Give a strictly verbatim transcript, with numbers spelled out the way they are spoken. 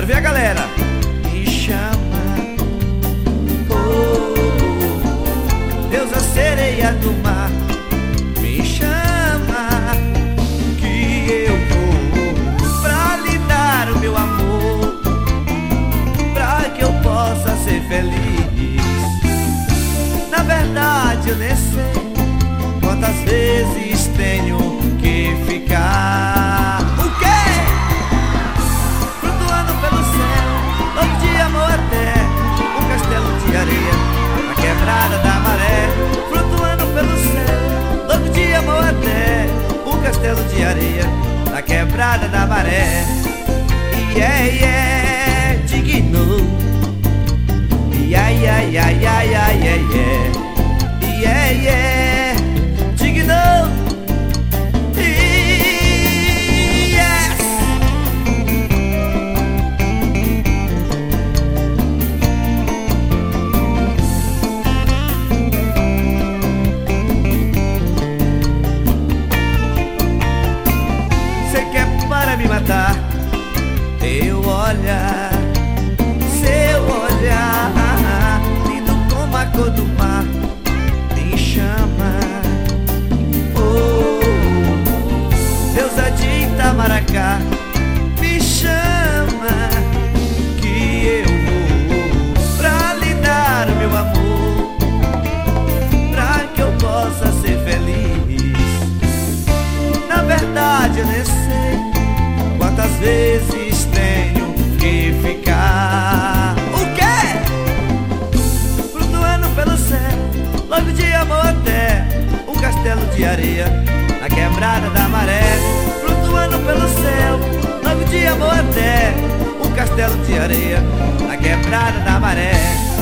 ver a galera. Me chama, oh, deusa sereia do mar. Me chama, que eu vou pra lhe dar o meu amor, pra que eu possa ser feliz. Na verdade eu nem sei quantas vezes tenho que ficar. O quê? Flutuando pelo céu, louco de amor até um castelo de areia na quebrada da maré. Flutuando pelo céu, louco de amor até um castelo de areia na quebrada da maré. Yeah, yeah, digno. Yeah, yeah, yeah, yeah, yeah, yeah, yeah, yeah, yeah, digno. Yes. Cê quer para me matar? Teu olhar, seu olhar, lindo como a cor do mar, me chama, oh, deusa de Itamaracá, me chama, que eu vou pra lhe dar o meu amor, pra que eu possa ser feliz. Na verdade eu nem sei quantas vezes tenho que ficar. O quê? Flutuando pelo céu, louco de amor até um castelo de areia na quebrada da maré. Flutuando pelo céu, louco de amor até um castelo de areia na quebrada da maré.